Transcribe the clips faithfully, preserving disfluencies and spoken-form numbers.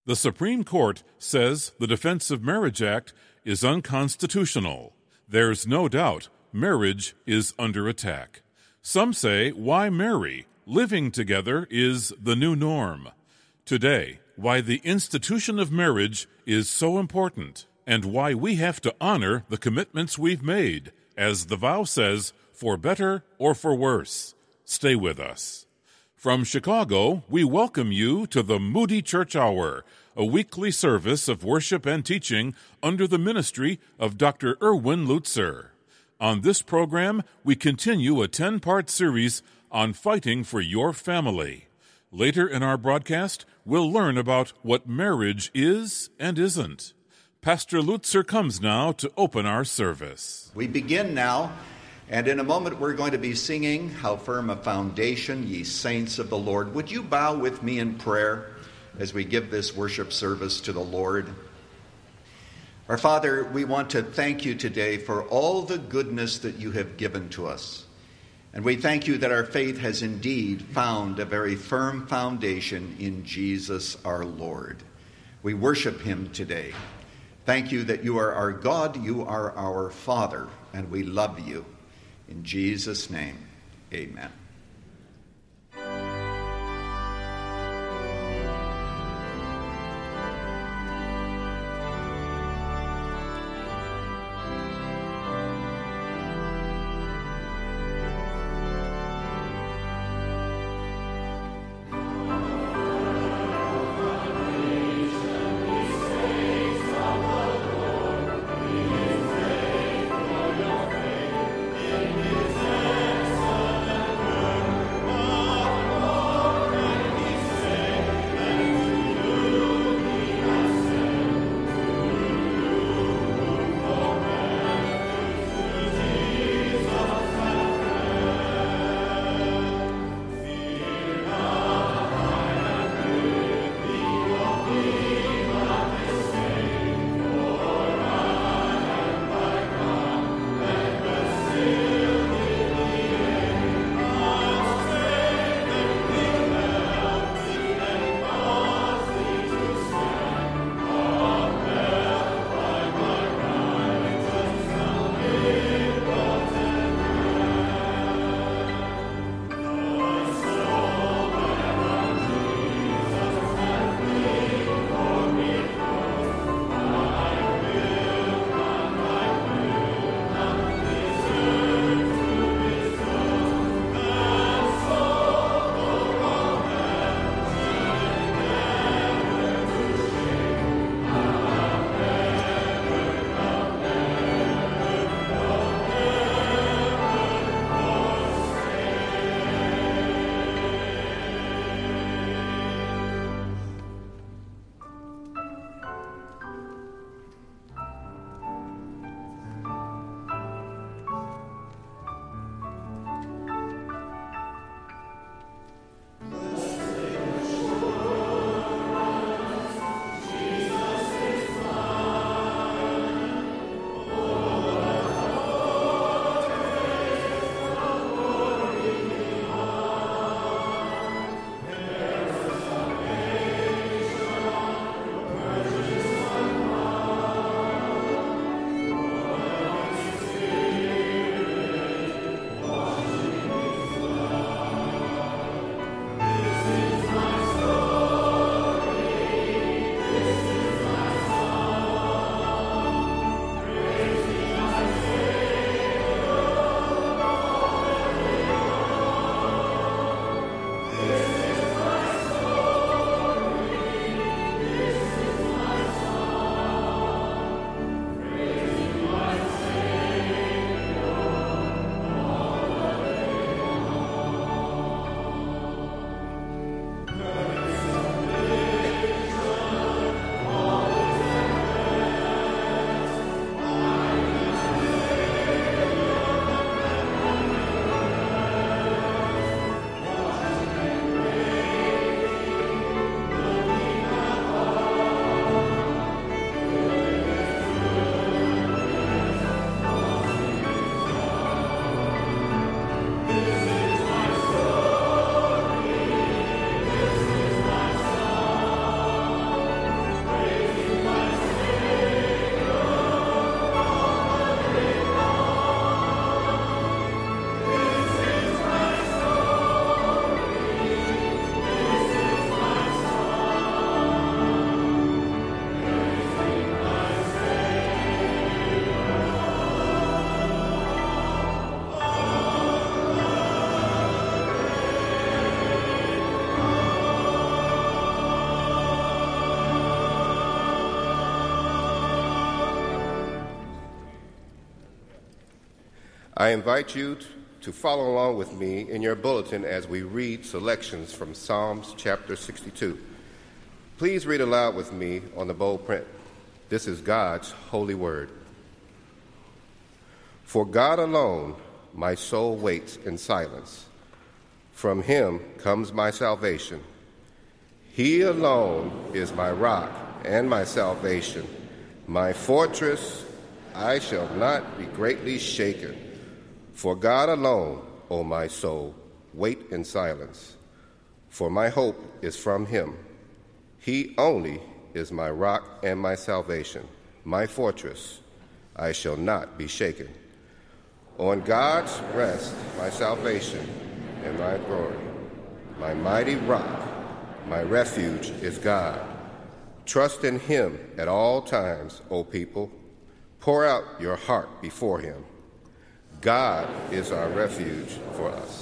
The Supreme Court says the Defense of Marriage Act is unconstitutional. There's no doubt marriage is under attack. Some say, why marry? Living together is the new norm. Today, why the institution of marriage is so important and why we have to honor the commitments we've made, as the vow says, for better or for worse. Stay with us. From Chicago, we welcome you to the Moody Church Hour, a weekly service of worship and teaching under the ministry of Doctor Erwin Lutzer. On this program, we continue a ten-part series on fighting for your family. Later in our broadcast, we'll learn about what marriage is and isn't. Pastor Lutzer comes now to open our service. We begin now, and in a moment we're going to be singing, How Firm a Foundation, Ye Saints of the Lord. Would you bow with me in prayer as we give this worship service to the Lord? Our Father, we want to thank you today for all the goodness that you have given to us. And we thank you that our faith has indeed found a very firm foundation in Jesus our Lord. We worship him today. Thank you that you are our God, you are our Father, and we love you. In Jesus' name, amen. I invite you to follow along with me in your bulletin as we read selections from Psalms chapter sixty-two. Please read aloud with me on the bold print. This is God's holy word. For God alone my soul waits in silence. From him comes my salvation. He alone is my rock and my salvation, my fortress. I shall not be greatly shaken. For God alone, O my soul, wait in silence. For my hope is from him. He only is my rock and my salvation, my fortress. I shall not be shaken. On God's rest, my salvation and my glory. My mighty rock, my refuge is God. Trust in him at all times, O people. Pour out your heart before him. God is our refuge for us.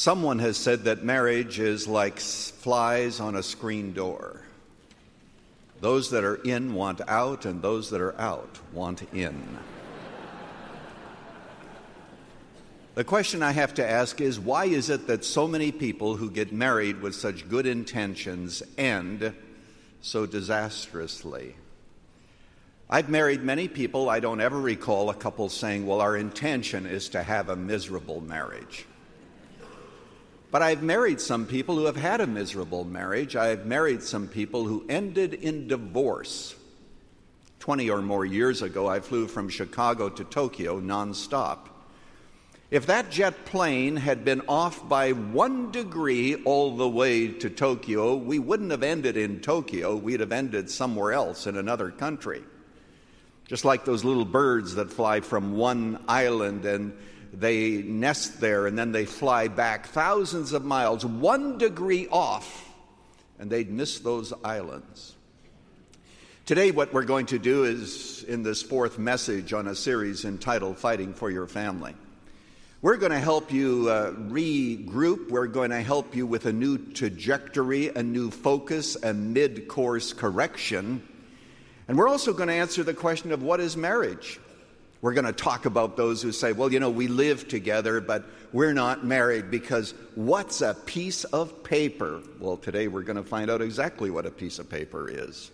Someone has said that marriage is like flies on a screen door. Those that are in want out, and those that are out want in. The question I have to ask is, why is it that so many people who get married with such good intentions end so disastrously? I've married many people. I don't ever recall a couple saying, well, our intention is to have a miserable marriage. But I've married some people who have had a miserable marriage. I've married some people who ended in divorce. Twenty or more years ago, I flew from Chicago to Tokyo nonstop. If that jet plane had been off by one degree all the way to Tokyo, we wouldn't have ended in Tokyo. We'd have ended somewhere else in another country. Just like those little birds that fly from one island and they nest there and then they fly back thousands of miles, one degree off, and they'd miss those islands. Today, what we're going to do is, in this fourth message on a series entitled Fighting for Your Family, we're going to help you uh, regroup. We're going to help you with a new trajectory, a new focus, a mid-course correction. And we're also going to answer the question of what is marriage. We're going to talk about those who say, well, you know, we live together, but we're not married because what's a piece of paper? Well, today we're going to find out exactly what a piece of paper is.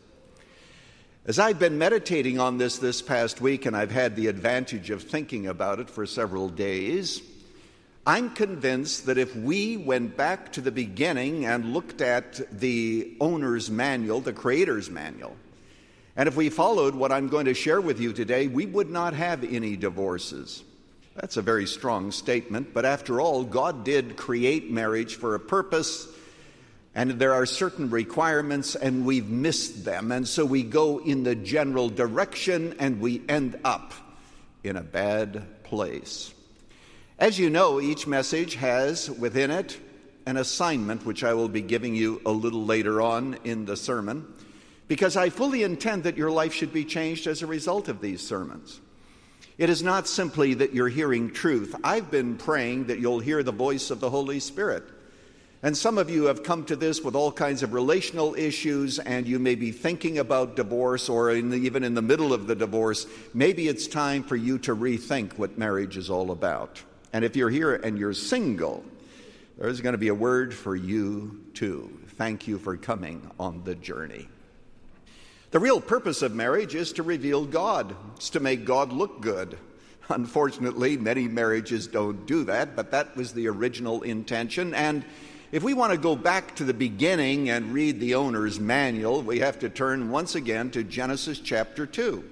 As I've been meditating on this this past week, and I've had the advantage of thinking about it for several days, I'm convinced that if we went back to the beginning and looked at the owner's manual, the creator's manual, and if we followed what I'm going to share with you today, we would not have any divorces. That's a very strong statement, but after all, God did create marriage for a purpose, and there are certain requirements, and we've missed them, and so we go in the general direction, and we end up in a bad place. As you know, each message has within it an assignment, which I will be giving you a little later on in the sermon, because I fully intend that your life should be changed as a result of these sermons. It is not simply that you're hearing truth. I've been praying that you'll hear the voice of the Holy Spirit. And some of you have come to this with all kinds of relational issues, and you may be thinking about divorce, or in the, even in the middle of the divorce, maybe it's time for you to rethink what marriage is all about. And if you're here and you're single, there's going to be a word for you too. Thank you for coming on the journey. The real purpose of marriage is to reveal God. It's to make God look good. Unfortunately, many marriages don't do that, but that was the original intention. And if we want to go back to the beginning and read the owner's manual, we have to turn once again to Genesis chapter two.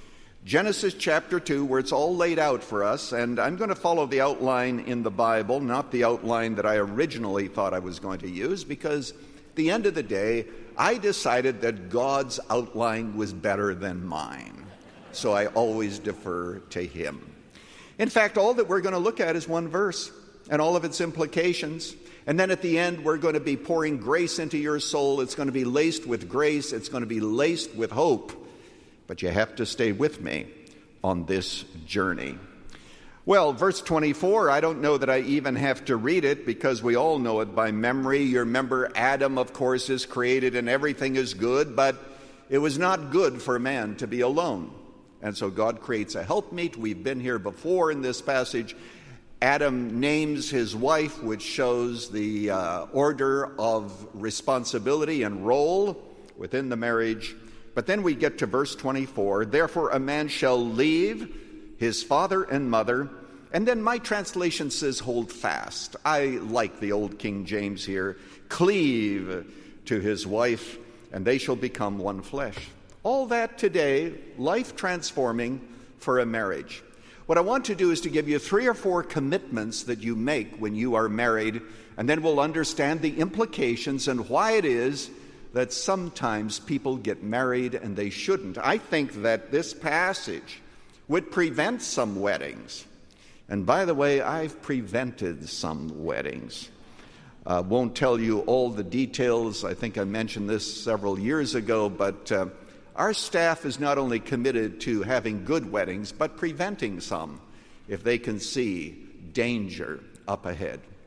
Genesis chapter two, where it's all laid out for us, and I'm going to follow the outline in the Bible, not the outline that I originally thought I was going to use, because at the end of the day, I decided that God's outline was better than mine, so I always defer to Him. In fact, all that we're going to look at is one verse and all of its implications, and then at the end, we're going to be pouring grace into your soul. It's going to be laced with grace. It's going to be laced with hope, but you have to stay with me on this journey. Well, verse twenty-four, I don't know that I even have to read it because we all know it by memory. You remember Adam, of course, is created and everything is good, but it was not good for man to be alone. And so God creates a helpmeet. We've been here before in this passage. Adam names his wife, which shows the uh, order of responsibility and role within the marriage. But then we get to verse twenty-four. Therefore a man shall leave his father and mother, and then my translation says hold fast. I like the old King James here. Cleave to his wife, and they shall become one flesh. All that today, life transforming for a marriage. What I want to do is to give you three or four commitments that you make when you are married, and then we'll understand the implications and why it is that sometimes people get married and they shouldn't. I think that this passage would prevent some weddings. And by the way, I've prevented some weddings. Uh, won't tell you all the details. I think I mentioned this several years ago, but uh, our staff is not only committed to having good weddings, but preventing some if they can see danger up ahead.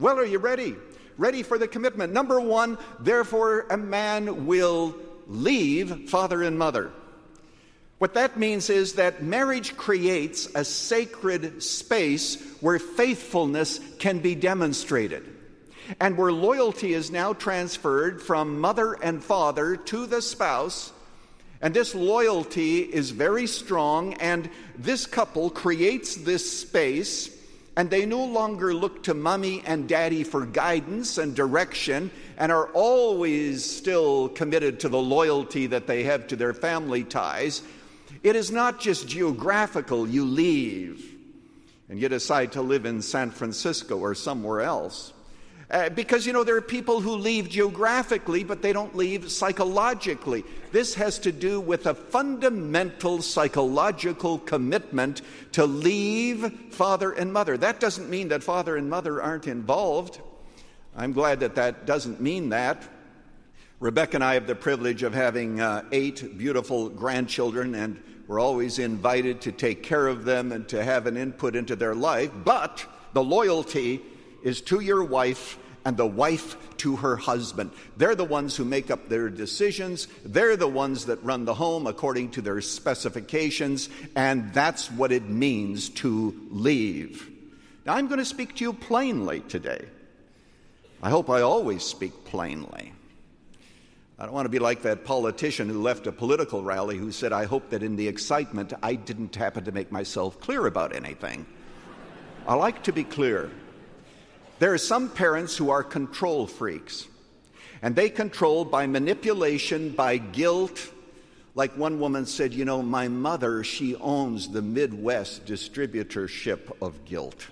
Well, are you ready? Ready for the commitment. Number one, therefore a man will leave father and mother. What that means is that marriage creates a sacred space where faithfulness can be demonstrated, and where loyalty is now transferred from mother and father to the spouse. And this loyalty is very strong, and this couple creates this space, and they no longer look to mommy and daddy for guidance and direction, and are always still committed to the loyalty that they have to their family ties. It is not just geographical. You leave and you decide to live in San Francisco or somewhere else. Uh, because, you know, there are people who leave geographically, but they don't leave psychologically. This has to do with a fundamental psychological commitment to leave father and mother. That doesn't mean that father and mother aren't involved. I'm glad that that doesn't mean that. Rebecca and I have the privilege of having uh, eight beautiful grandchildren, and we're always invited to take care of them and to have an input into their life. But the loyalty is to your wife and the wife to her husband. They're the ones who make up their decisions. They're the ones that run the home according to their specifications, and that's what it means to leave. Now, I'm going to speak to you plainly today. I hope I always speak plainly. I don't want to be like that politician who left a political rally who said, I hope that in the excitement I didn't happen to make myself clear about anything. I like to be clear. There are some parents who are control freaks, and they control by manipulation, by guilt. Like one woman said, you know, my mother, she owns the Midwest distributorship of guilt.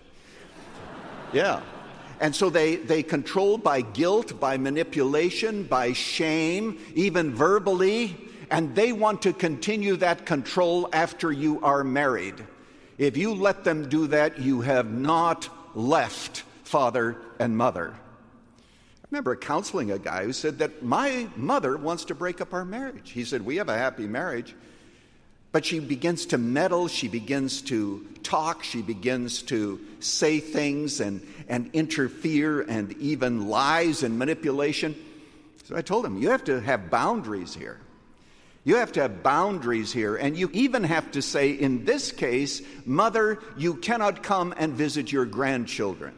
Yeah. And so they, they control by guilt, by manipulation, by shame, even verbally, and they want to continue that control after you are married. If you let them do that, you have not left father and mother. I remember counseling a guy who said that my mother wants to break up our marriage. He said, we have a happy marriage, but she begins to meddle, she begins to talk, she begins to say things and, and interfere and even lies and manipulation. So I told him, you have to have boundaries here. You have to have boundaries here, and you even have to say, in this case, mother, you cannot come and visit your grandchildren.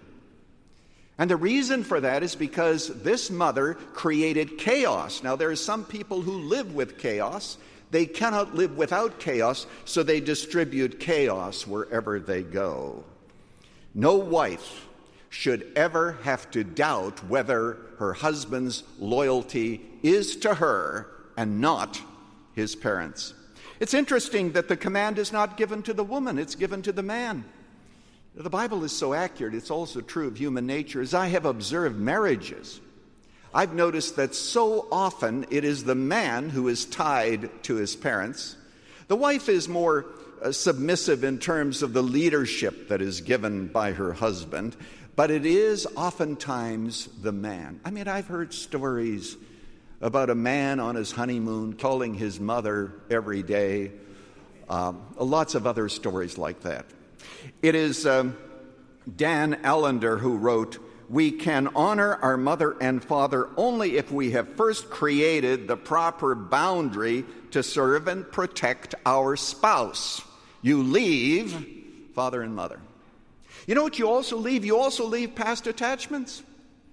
And the reason for that is because this mother created chaos. Now, there are some people who live with chaos. They cannot live without chaos, so they distribute chaos wherever they go. No wife should ever have to doubt whether her husband's loyalty is to her and not his parents. It's interesting that the command is not given to the woman, it's given to the man. The Bible is so accurate, it's also true of human nature. As I have observed marriages, I've noticed that so often it is the man who is tied to his parents. The wife is more uh, submissive in terms of the leadership that is given by her husband, but it is oftentimes the man. I mean, I've heard stories about a man on his honeymoon calling his mother every day. Um, lots of other stories like that. It is um, Dan Allender who wrote, we can honor our mother and father only if we have first created the proper boundary to serve and protect our spouse. You leave father and mother. You know what you also leave? You also leave past attachments.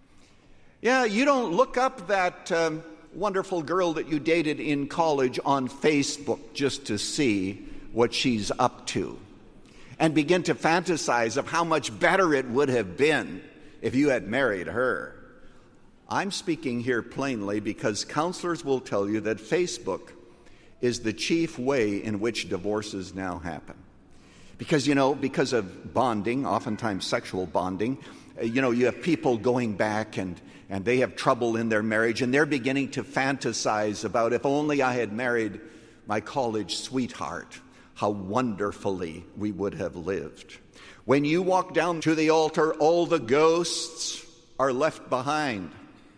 Yeah, you don't look up that um, wonderful girl that you dated in college on Facebook just to see what she's up to and begin to fantasize of how much better it would have been if you had married her. I'm speaking here plainly because counselors will tell you that Facebook is the chief way in which divorces now happen. Because, you know, because of bonding, oftentimes sexual bonding, you know, you have people going back and, and they have trouble in their marriage, and they're beginning to fantasize about, if only I had married my college sweetheart, how wonderfully we would have lived. When you walk down to the altar, all the ghosts are left behind.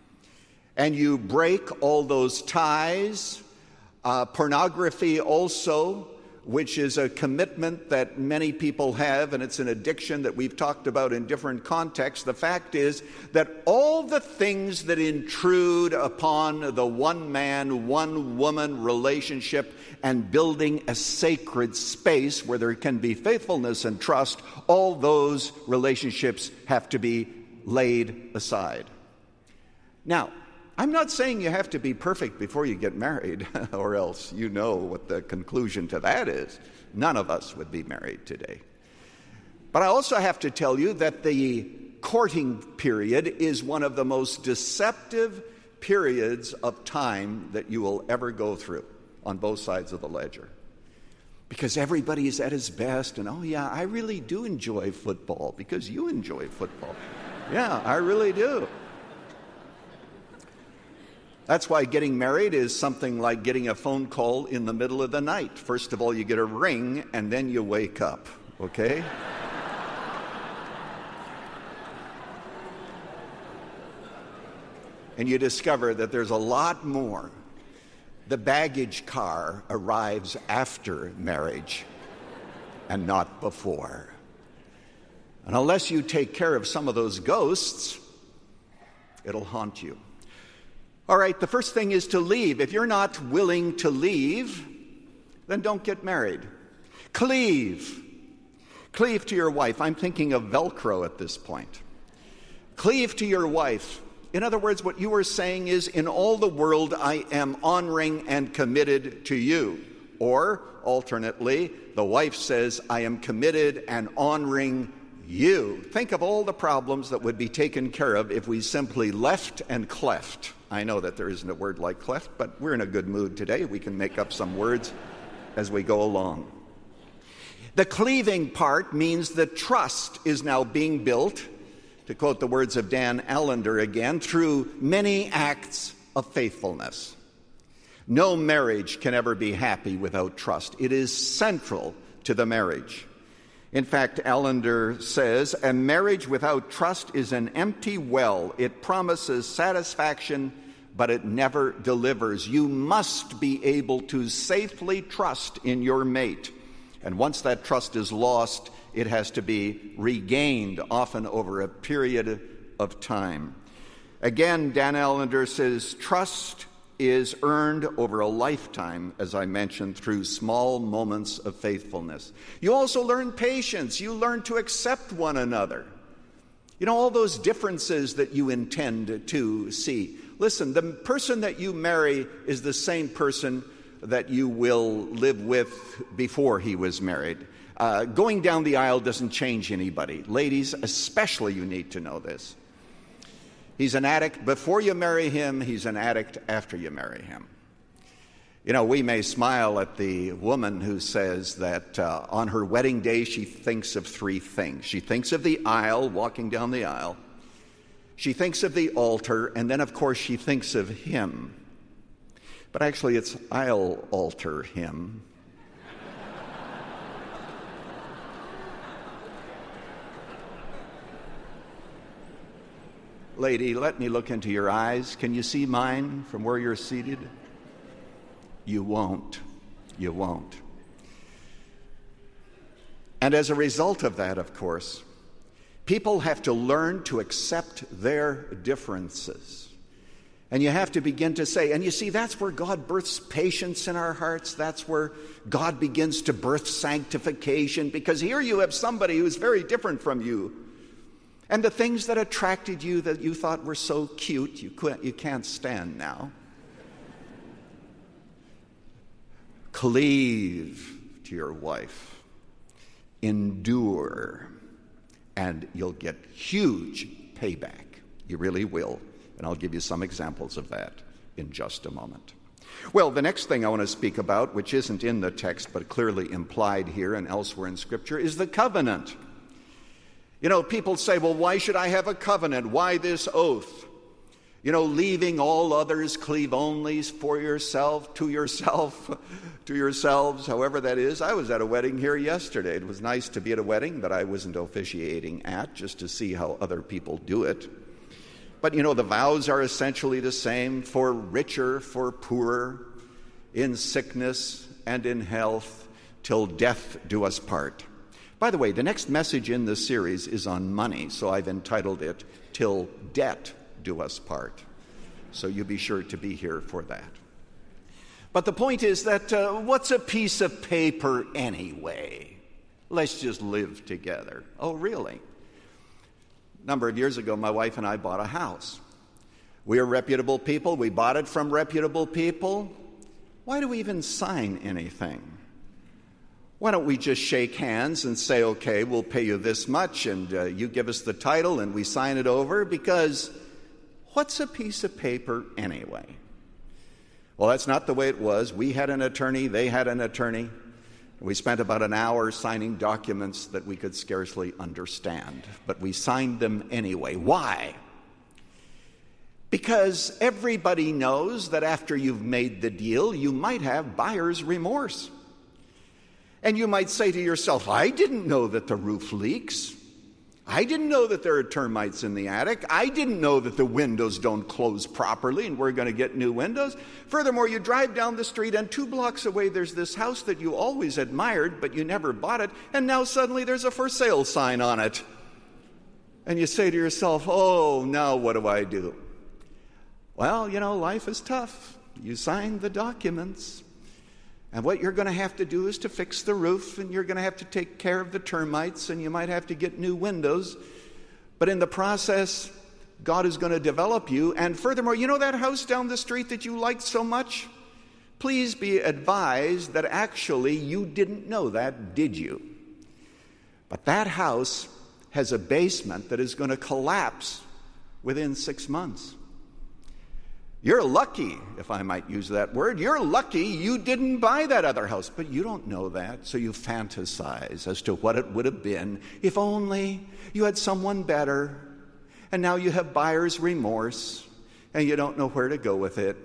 And you break all those ties. Uh, pornography also which is a commitment that many people have, and it's an addiction that we've talked about in different contexts. The fact is that all the things that intrude upon the one-man, one-woman relationship and building a sacred space where there can be faithfulness and trust, all those relationships have to be laid aside. Now, I'm not saying you have to be perfect before you get married, or else you know what the conclusion to that is. None of us would be married today. But I also have to tell you that the courting period is one of the most deceptive periods of time that you will ever go through on both sides of the ledger. Because everybody is at his best, and oh yeah, I really do enjoy football because you enjoy football. Yeah, I really do. That's why getting married is something like getting a phone call in the middle of the night. First of all, you get a ring, and then you wake up, okay? And you discover that there's a lot more. The baggage car arrives after marriage and not before. And unless you take care of some of those ghosts, it'll haunt you. All right, the first thing is to leave. If you're not willing to leave, then don't get married. Cleave. Cleave to your wife. I'm thinking of Velcro at this point. Cleave to your wife. In other words, what you are saying is, in all the world, I am honoring and committed to you. Or, alternately, the wife says, I am committed and honoring you. Think of all the problems that would be taken care of if we simply left and cleft. I know that there isn't a word like cleft, but we're in a good mood today. We can make up some words as we go along. The cleaving part means that trust is now being built, to quote the words of Dan Allender again, through many acts of faithfulness. No marriage can ever be happy without trust. It is central to the marriage. In fact, Allender says, a marriage without trust is an empty well. It promises satisfaction, but it never delivers. You must be able to safely trust in your mate. And once that trust is lost, it has to be regained, often over a period of time. Again, Dan Allender says, trust is earned over a lifetime, as I mentioned, through small moments of faithfulness. You also learn patience. You learn to accept one another. You know, all those differences that you intend to see. Listen, the person that you marry is the same person that you will live with before he was married. Uh, going down the aisle doesn't change anybody. Ladies, especially, you need to know this. He's an addict before you marry him. He's an addict after you marry him. You know, we may smile at the woman who says that uh, on her wedding day she thinks of three things. She thinks of the aisle, walking down the aisle. She thinks of the altar, and then, of course, she thinks of him. But actually, it's I'll alter him. Lady, let me look into your eyes. Can you see mine from where you're seated? You won't. You won't. And as a result of that, of course, people have to learn to accept their differences. And you have to begin to say, and you see, that's where God births patience in our hearts. That's where God begins to birth sanctification, because here you have somebody who's very different from you. And the things that attracted you that you thought were so cute, you couldn't, you can't stand now. Cleave to your wife. Endure. And you'll get huge payback. You really will. And I'll give you some examples of that in just a moment. Well, the next thing I want to speak about, which isn't in the text but clearly implied here and elsewhere in Scripture, is the covenant. You know, people say, well, why should I have a covenant? Why this oath? You know, leaving all others, cleave only for yourself, to yourself, to yourselves, however that is. I was at a wedding here yesterday. It was nice to be at a wedding that I wasn't officiating at, just to see how other people do it. But, you know, the vows are essentially the same for richer, for poorer, in sickness and in health, till death do us part. By the way, the next message in this series is on money, so I've entitled it, Till Debt Do Us Part. So you be sure to be here for that. But the point is that uh, what's a piece of paper anyway? Let's just live together. Oh, really? A number of years ago, my wife and I bought a house. We are reputable people. We bought it from reputable people. Why do we even sign anything? Why don't we just shake hands and say, okay, we'll pay you this much, and uh, you give us the title, and we sign it over? Because what's a piece of paper anyway? Well, that's not the way it was. We had an attorney, they had an attorney. We spent about an hour signing documents that we could scarcely understand, but we signed them anyway. Why? Because everybody knows that after you've made the deal, you might have buyer's remorse. And you might say to yourself, I didn't know that the roof leaks. I didn't know that there are termites in the attic. I didn't know that the windows don't close properly and we're going to get new windows. Furthermore, you drive down the street and two blocks away there's this house that you always admired, but you never bought it, and now suddenly there's a for sale sign on it. And you say to yourself, oh, now what do I do? Well, you know, life is tough. You sign the documents. And what you're going to have to do is to fix the roof, and you're going to have to take care of the termites, and you might have to get new windows. But in the process, God is going to develop you. And furthermore, you know that house down the street that you liked so much? Please be advised that actually you didn't know that, did you? But that house has a basement that is going to collapse within six months. You're lucky, if I might use that word, you're lucky you didn't buy that other house. But you don't know that, so you fantasize as to what it would have been if only you had someone better. And now you have buyer's remorse, and you don't know where to go with it.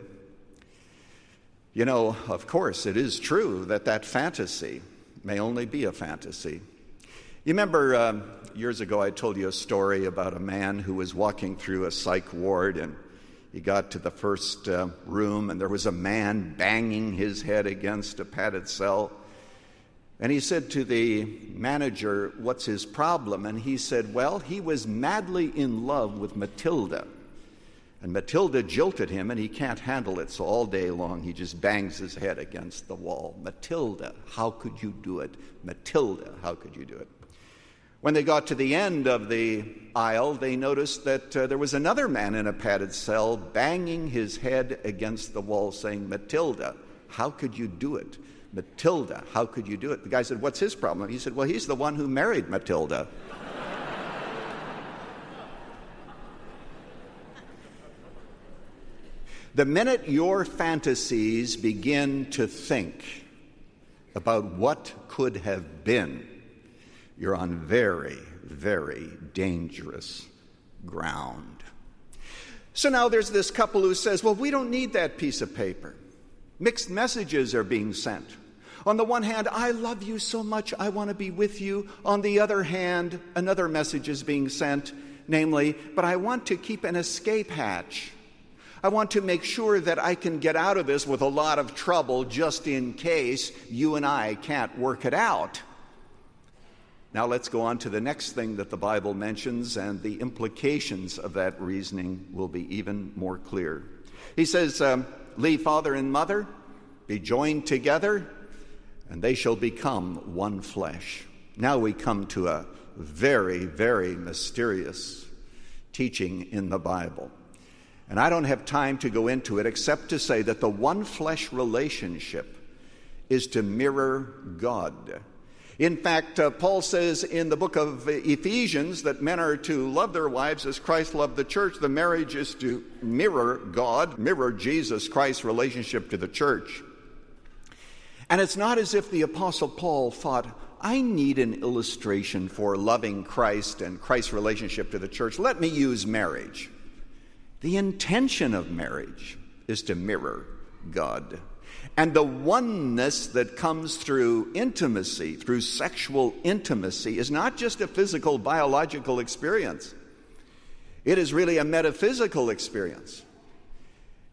You know, of course, it is true that that fantasy may only be a fantasy. You remember um, years ago I told you a story about a man who was walking through a psych ward, and he got to the first uh, room, and there was a man banging his head against a padded cell. And he said to the manager, what's his problem? And he said, well, he was madly in love with Matilda. And Matilda jilted him, and he can't handle it, so all day long he just bangs his head against the wall. Matilda, how could you do it? Matilda, how could you do it? When they got to the end of the aisle, they noticed that uh, there was another man in a padded cell banging his head against the wall saying, Matilda, how could you do it? Matilda, how could you do it? The guy said, what's his problem? He said, well, he's the one who married Matilda. The minute your fantasies begin to think about what could have been, you're on very, very dangerous ground. So now there's this couple who says, well, we don't need that piece of paper. Mixed messages are being sent. On the one hand, I love you so much, I want to be with you. On the other hand, another message is being sent, namely, but I want to keep an escape hatch. I want to make sure that I can get out of this with a lot of trouble just in case you and I can't work it out. Now let's go on to the next thing that the Bible mentions, and the implications of that reasoning will be even more clear. He says, um, leave father and mother, be joined together, and they shall become one flesh. Now we come to a very, very mysterious teaching in the Bible. And I don't have time to go into it except to say that the one flesh relationship is to mirror God. In fact, uh, Paul says in the book of Ephesians that men are to love their wives as Christ loved the church. The marriage is to mirror God, mirror Jesus Christ's relationship to the church. And it's not as if the Apostle Paul thought, I need an illustration for loving Christ and Christ's relationship to the church. Let me use marriage. The intention of marriage is to mirror God. And the oneness that comes through intimacy, through sexual intimacy, is not just a physical, biological experience. It is really a metaphysical experience.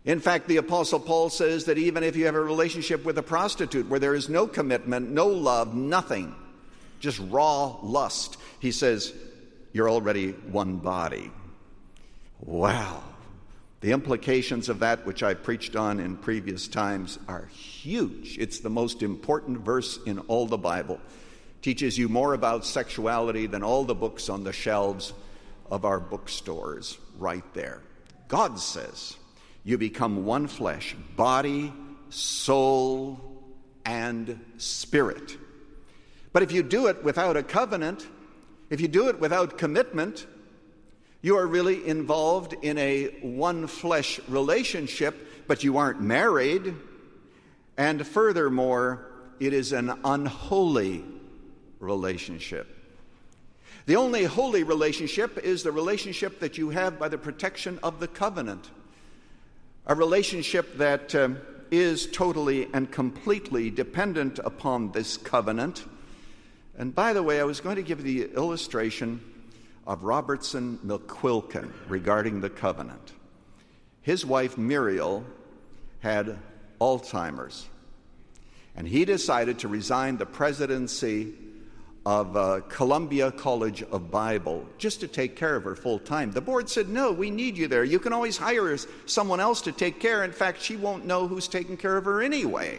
In fact, the Apostle Paul says that even if you have a relationship with a prostitute where there is no commitment, no love, nothing, just raw lust, he says, you're already one body. Wow. The implications of that, which I preached on in previous times, are huge. It's the most important verse in all the Bible. It teaches you more about sexuality than all the books on the shelves of our bookstores right there. God says, you become one flesh, body, soul, and spirit. But if you do it without a covenant, if you do it without commitment, you are really involved in a one-flesh relationship, but you aren't married. And furthermore, it is an unholy relationship. The only holy relationship is the relationship that you have by the protection of the covenant. A relationship that um, is totally and completely dependent upon this covenant. And by the way, I was going to give the illustration of Robertson McQuilkin regarding the covenant. His wife Muriel had Alzheimer's, and he decided to resign the presidency of uh, Columbia College of Bible just to take care of her full time. The board said, no, we need you there. You can always hire someone else to take care. In fact, she won't know who's taking care of her anyway.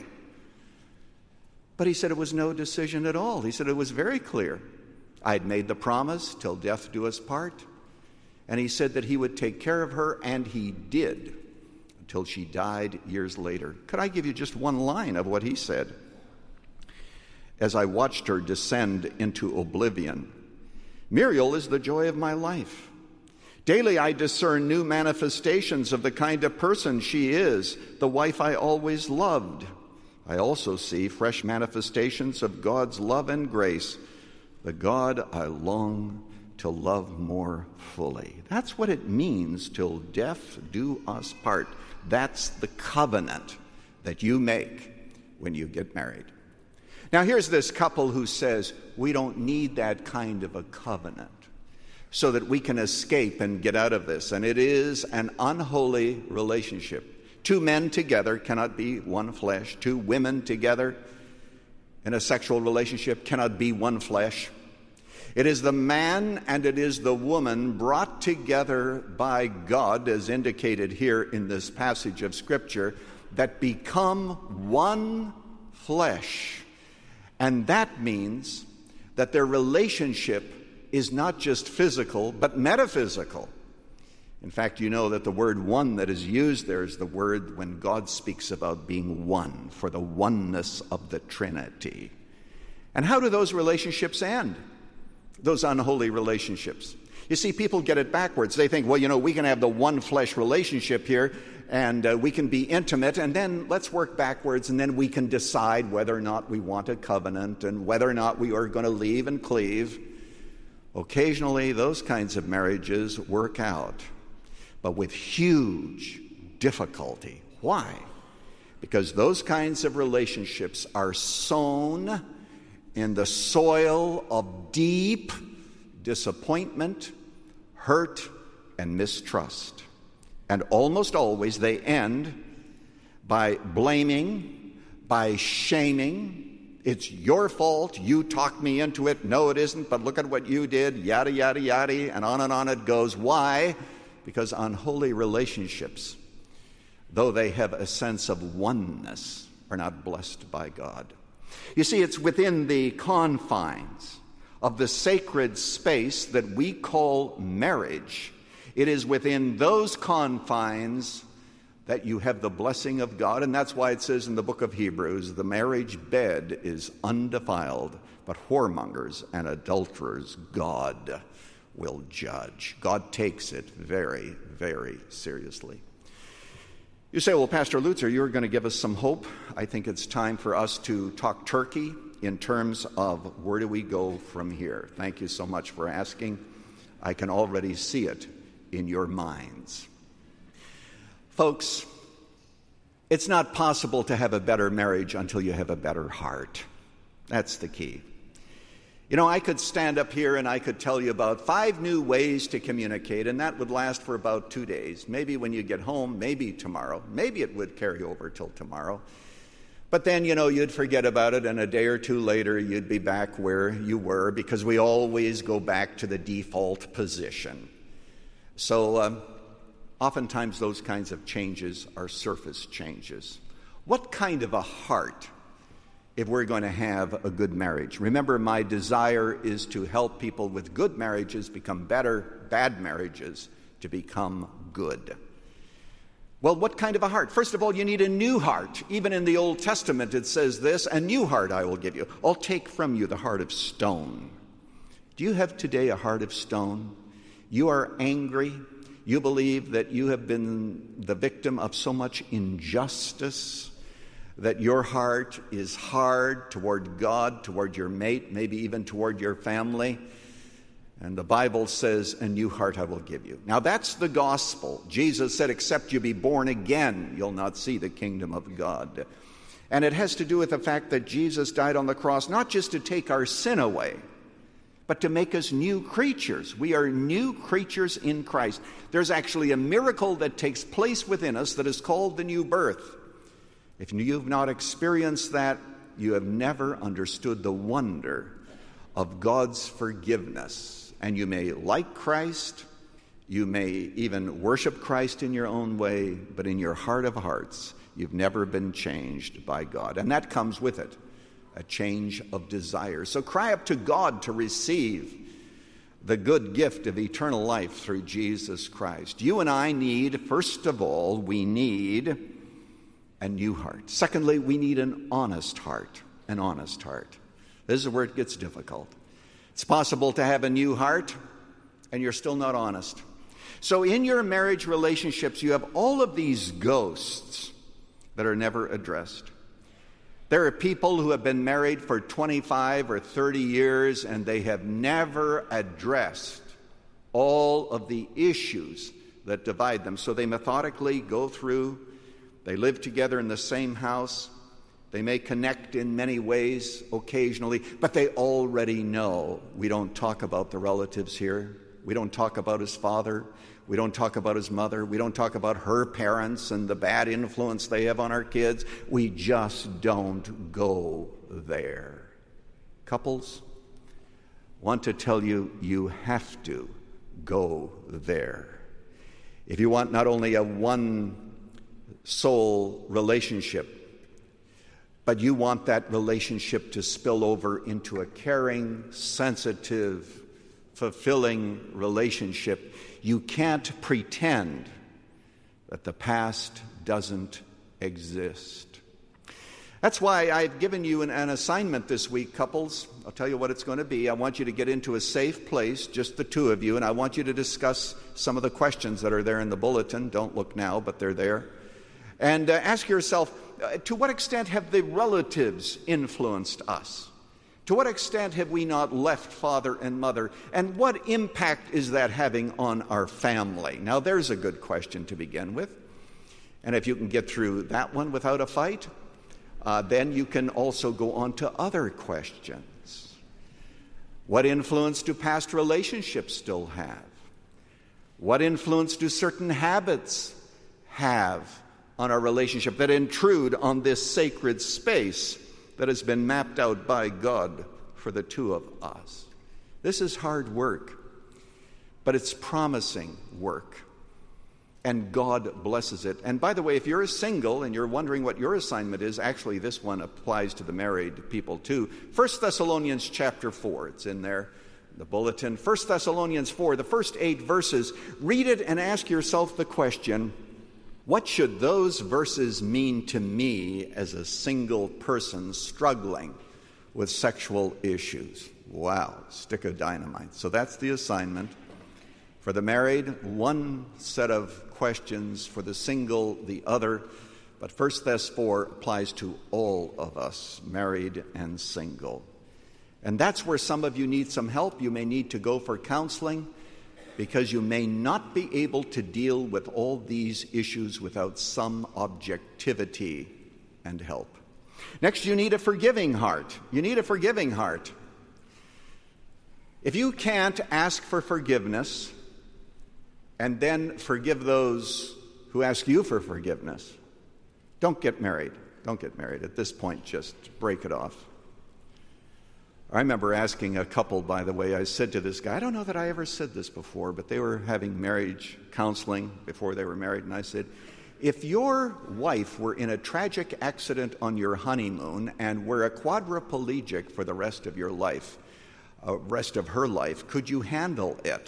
But he said it was no decision at all. He said it was very clear. I had made the promise, till death do us part. And he said that he would take care of her, and he did, until she died years later. Could I give you just one line of what he said? As I watched her descend into oblivion, Muriel is the joy of my life. Daily I discern new manifestations of the kind of person she is, the wife I always loved. I also see fresh manifestations of God's love and grace, the God I long to love more fully. That's what it means, till death do us part. That's the covenant that you make when you get married. Now here's this couple who says, we don't need that kind of a covenant so that we can escape and get out of this. And it is an unholy relationship. Two men together cannot be one flesh. Two women together in a sexual relationship cannot be one flesh. It is the man and it is the woman brought together by God, as indicated here in this passage of Scripture, that become one flesh. And that means that their relationship is not just physical, but metaphysical. In fact, you know that the word one that is used there is the word when God speaks about being one, for the oneness of the Trinity. And how do those relationships end? Those unholy relationships. You see, people get it backwards. They think, well, you know, we can have the one flesh relationship here, and uh, we can be intimate, and then let's work backwards, and then we can decide whether or not we want a covenant and whether or not we are going to leave and cleave. Occasionally, those kinds of marriages work out, but with huge difficulty. Why? Because those kinds of relationships are sown in the soil of deep disappointment, hurt, and mistrust. And almost always they end by blaming, by shaming. It's your fault. You talked me into it. No, it isn't, but look at what you did. Yada, yada, yada, and on and on it goes. Why? Because unholy relationships, though they have a sense of oneness, are not blessed by God. You see, it's within the confines of the sacred space that we call marriage. It is within those confines that you have the blessing of God, and that's why it says in the book of Hebrews, the marriage bed is undefiled, but whoremongers and adulterers God will judge. God takes it very, very seriously. You say, well, Pastor Lutzer, you're going to give us some hope. I think it's time for us to talk turkey in terms of where do we go from here. Thank you so much for asking. I can already see it in your minds. Folks, it's not possible to have a better marriage until you have a better heart. That's the key. You know, I could stand up here and I could tell you about five new ways to communicate, and that would last for about two days. Maybe when you get home, maybe tomorrow. Maybe it would carry over till tomorrow. But then, you know, you'd forget about it, and a day or two later, you'd be back where you were, because we always go back to the default position. So um, oftentimes those kinds of changes are surface changes. What kind of a heart if we're going to have a good marriage? Remember, my desire is to help people with good marriages become better, bad marriages to become good. Well, what kind of a heart? First of all, you need a new heart. Even in the Old Testament it says this, a new heart I will give you. I'll take from you the heart of stone. Do you have today a heart of stone? You are angry. You believe that you have been the victim of so much injustice, that your heart is hard toward God, toward your mate, maybe even toward your family. And the Bible says, a new heart I will give you. Now that's the gospel. Jesus said, except you be born again, you'll not see the kingdom of God. And it has to do with the fact that Jesus died on the cross, not just to take our sin away, but to make us new creatures. We are new creatures in Christ. There's actually a miracle that takes place within us that is called the new birth. If you've not experienced that, you have never understood the wonder of God's forgiveness. And you may like Christ, you may even worship Christ in your own way, but in your heart of hearts, you've never been changed by God. And that comes with it, a change of desire. So cry up to God to receive the good gift of eternal life through Jesus Christ. You and I need, first of all, we need a new heart. Secondly, we need an honest heart, an honest heart. This is where it gets difficult. It's possible to have a new heart and you're still not honest. So in your marriage relationships, you have all of these ghosts that are never addressed. There are people who have been married for twenty-five or thirty years and they have never addressed all of the issues that divide them. So they methodically go through, they live together in the same house. They may connect in many ways occasionally, but they already know. We don't talk about the relatives here. We don't talk about his father. We don't talk about his mother. We don't talk about her parents and the bad influence they have on our kids. We just don't go there. Couples, want to tell you, you have to go there. If you want not only a one-soul relationship, but you want that relationship to spill over into a caring, sensitive, fulfilling relationship, you can't pretend that the past doesn't exist. That's why I've given you an, an assignment this week, couples. I'll tell you what it's going to be. I want you to get into a safe place, just the two of you, and I want you to discuss some of the questions that are there in the bulletin. Don't look now, but they're there. And uh, ask yourself, uh, to what extent have the relatives influenced us? To what extent have we not left father and mother? And what impact is that having on our family? Now, there's a good question to begin with. And if you can get through that one without a fight, uh, then you can also go on to other questions. What influence do past relationships still have? What influence do certain habits have on our relationship that intrude on this sacred space that has been mapped out by God for the two of us? This is hard work, but it's promising work, and God blesses it. And by the way, if you're single and you're wondering what your assignment is, actually this one applies to the married people too. First Thessalonians chapter four, it's in there, the bulletin. First Thessalonians four, the first eight verses. Read it and ask yourself the question, what should those verses mean to me as a single person struggling with sexual issues? Wow, stick of dynamite. So that's the assignment. For the married, one set of questions. For the single, the other. But First Thess four applies to all of us, married and single. And that's where some of you need some help. You may need to go for counseling, because you may not be able to deal with all these issues without some objectivity and help. Next, you need a forgiving heart. You need a forgiving heart. If you can't ask for forgiveness and then forgive those who ask you for forgiveness, don't get married. Don't get married. At this point, just break it off. I remember asking a couple, by the way, I said to this guy, I don't know that I ever said this before, but they were having marriage counseling before they were married, and I said, if your wife were in a tragic accident on your honeymoon and were a quadriplegic for the rest of your life, uh, rest of her life, could you handle it?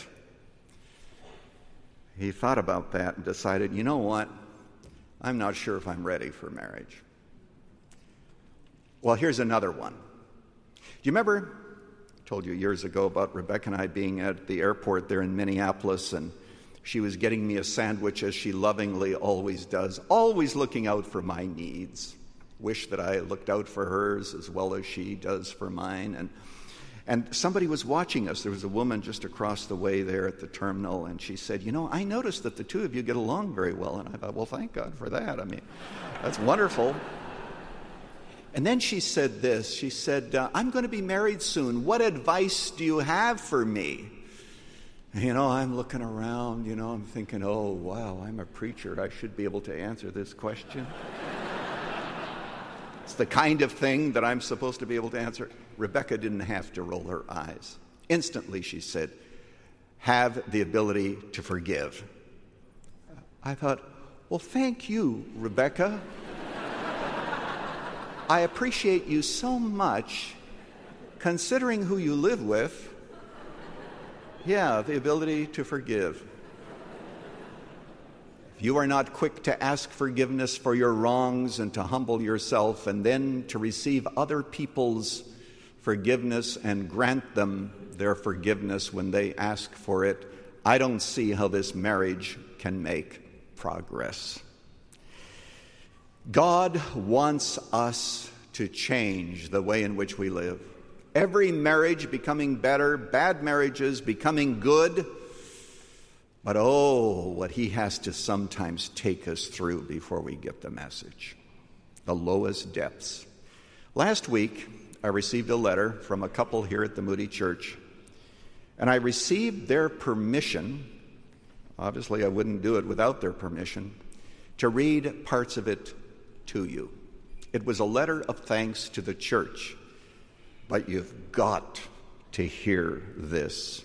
He thought about that and decided, you know what? I'm not sure if I'm ready for marriage. Well, here's another one. Do you remember, I told you years ago about Rebecca and I being at the airport there in Minneapolis, and she was getting me a sandwich as she lovingly always does, always looking out for my needs. Wish that I looked out for hers as well as she does for mine. And and somebody was watching us. There was a woman just across the way there at the terminal, and she said, you know, I noticed that the two of you get along very well. And I thought, well, thank God for that. I mean, that's wonderful. And then she said this. She said, uh, I'm going to be married soon. What advice do you have for me? And, you know, I'm looking around, you know, I'm thinking, oh, wow, I'm a preacher. I should be able to answer this question. It's the kind of thing that I'm supposed to be able to answer. Rebecca didn't have to roll her eyes. Instantly, she said, have the ability to forgive. I thought, well, thank you, Rebecca. I appreciate you so much, considering who you live with. Yeah, the ability to forgive. If you are not quick to ask forgiveness for your wrongs and to humble yourself and then to receive other people's forgiveness and grant them their forgiveness when they ask for it, I don't see how this marriage can make progress. God wants us to change the way in which we live. Every marriage becoming better, bad marriages becoming good. But oh, what he has to sometimes take us through before we get the message. The lowest depths. Last week, I received a letter from a couple here at the Moody Church, and I received their permission, obviously I wouldn't do it without their permission, to read parts of it to you. It was a letter of thanks to the church, but you've got to hear this.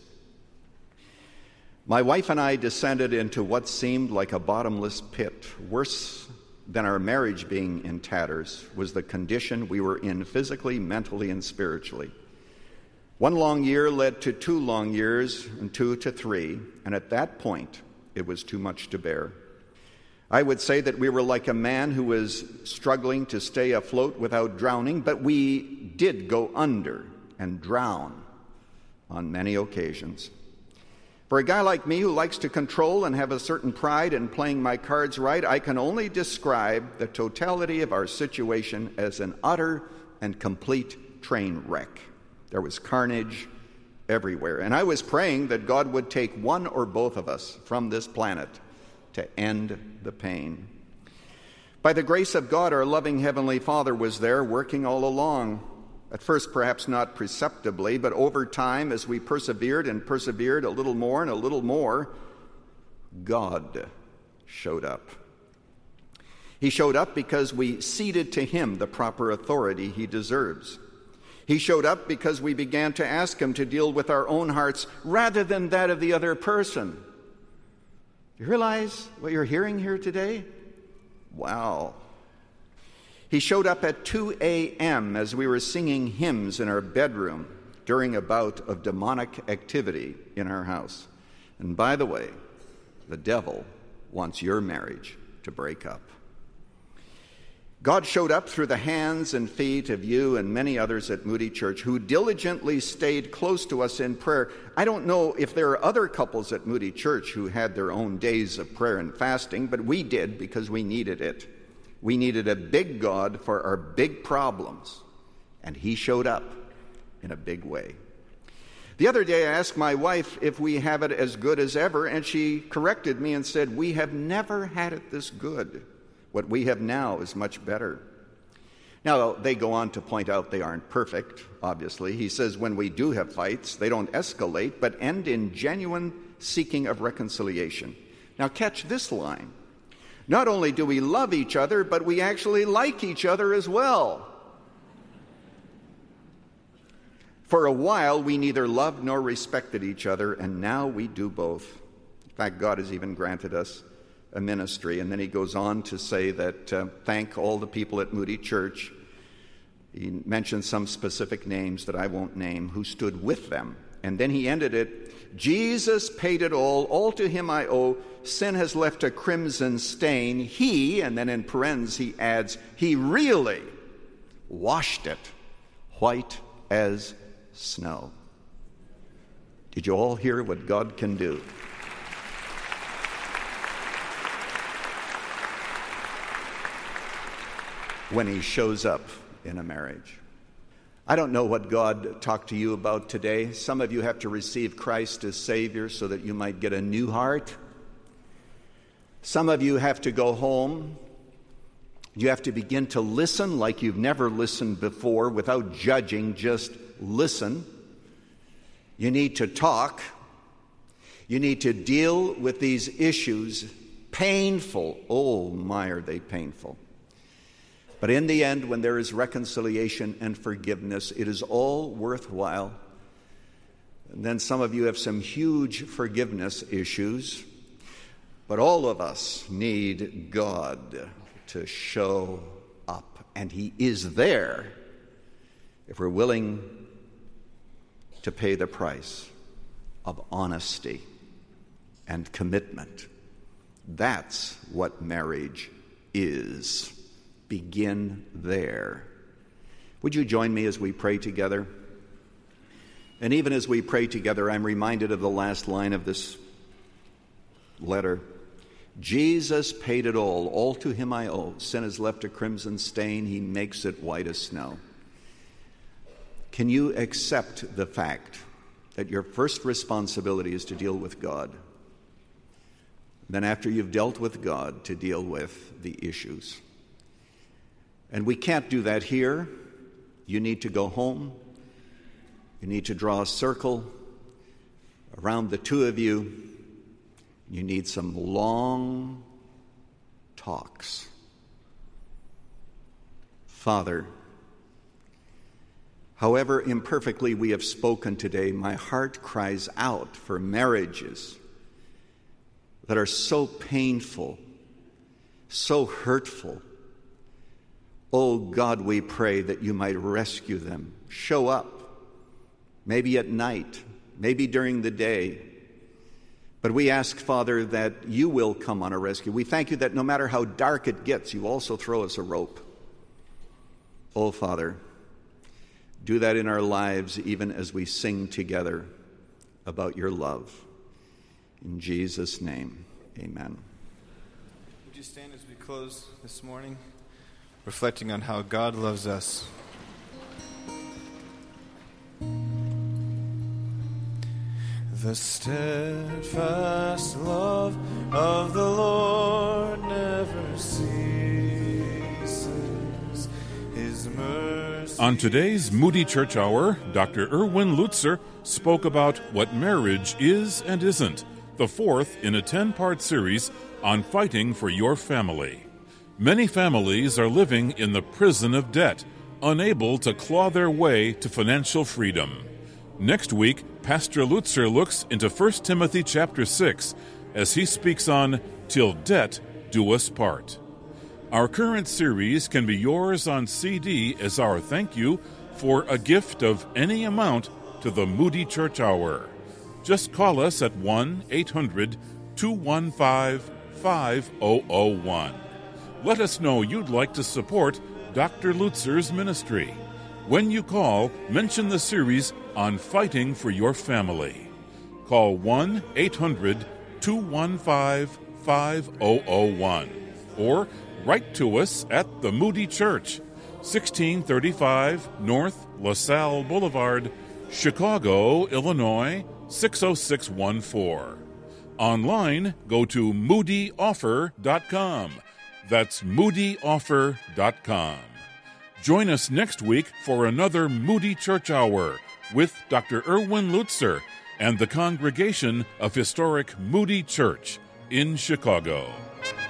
My wife and I descended into what seemed like a bottomless pit. Worse than our marriage being in tatters was the condition we were in physically, mentally, and spiritually. One long year led to two long years, and two to three, and at that point, it was too much to bear. I would say that we were like a man who was struggling to stay afloat without drowning, but we did go under and drown on many occasions. For a guy like me who likes to control and have a certain pride in playing my cards right, I can only describe the totality of our situation as an utter and complete train wreck. There was carnage everywhere. And I was praying that God would take one or both of us from this planet to end the pain. By the grace of God, our loving Heavenly Father was there working all along. At first, perhaps not perceptibly, but over time, as we persevered and persevered a little more and a little more, God showed up. He showed up because we ceded to Him the proper authority He deserves. He showed up because we began to ask Him to deal with our own hearts rather than that of the other person. You realize what you're hearing here today? Wow. He showed up at two a.m. as we were singing hymns in our bedroom during a bout of demonic activity in our house. And by the way, the devil wants your marriage to break up. God showed up through the hands and feet of you and many others at Moody Church who diligently stayed close to us in prayer. I don't know if there are other couples at Moody Church who had their own days of prayer and fasting, but we did because we needed it. We needed a big God for our big problems, and He showed up in a big way. The other day I asked my wife if we have it as good as ever, and she corrected me and said, we have never had it this good. What we have now is much better. Now, they go on to point out they aren't perfect, obviously. He says when we do have fights, they don't escalate, but end in genuine seeking of reconciliation. Now, catch this line. Not only do we love each other, but we actually like each other as well. For a while, we neither loved nor respected each other, and now we do both. In fact, God has even granted us a ministry. And then he goes on to say that uh, thank all the people at Moody Church. He mentions some specific names that I won't name who stood with them. And then he ended it, Jesus paid it all, all to him I owe. Sin has left a crimson stain. He, and then in parentheses he adds, he really washed it white as snow. Did you all hear what God can do? When he shows up in a marriage. I don't know what God talked to you about today. Some of you have to receive Christ as Savior so that you might get a new heart. Some of you have to go home. You have to begin to listen like you've never listened before without judging, just listen. You need to talk. You need to deal with these issues. Painful. Oh my, are they painful. But in the end, when there is reconciliation and forgiveness, it is all worthwhile. And then some of you have some huge forgiveness issues. But all of us need God to show up. And he is there if we're willing to pay the price of honesty and commitment. That's what marriage is. Begin there. Would you join me as we pray together? And even as we pray together, I'm reminded of the last line of this letter. Jesus paid it all. All to him I owe. Sin has left a crimson stain. He makes it white as snow. Can you accept the fact that your first responsibility is to deal with God? Then after you've dealt with God, to deal with the issues. And we can't do that here. You need to go home. You need to draw a circle around the two of you. You need some long talks. Father, however imperfectly we have spoken today, my heart cries out for marriages that are so painful, so hurtful. Oh God, we pray that you might rescue them. Show up, maybe at night, maybe during the day. But we ask, Father, that you will come on a rescue. We thank you that no matter how dark it gets, you also throw us a rope. Oh, Father, do that in our lives even as we sing together about your love. In Jesus' name, amen. Would you stand as we close this morning? Reflecting on how God loves us. The steadfast love of the Lord never ceases. His mercy. On today's Moody Church Hour, Doctor Erwin Lutzer spoke about what marriage is and isn't, the fourth in a ten-part series on fighting for your family. Many families are living in the prison of debt, unable to claw their way to financial freedom. Next week, Pastor Lutzer looks into First Timothy chapter six as he speaks on Till Debt Do Us Part. Our current series can be yours on C D as our thank you for a gift of any amount to the Moody Church Hour. Just call us at one eight hundred two one five five zero zero one. Let us know you'd like to support Doctor Lutzer's ministry. When you call, mention the series on fighting for your family. Call one eight hundred two one five five zero zero one or write to us at the Moody Church, sixteen thirty-five North LaSalle Boulevard, Chicago, Illinois, six oh six one four. Online, go to moody offer dot com. That's moody offer dot com. Join us next week for another Moody Church Hour with Doctor Erwin Lutzer and the congregation of historic Moody Church in Chicago.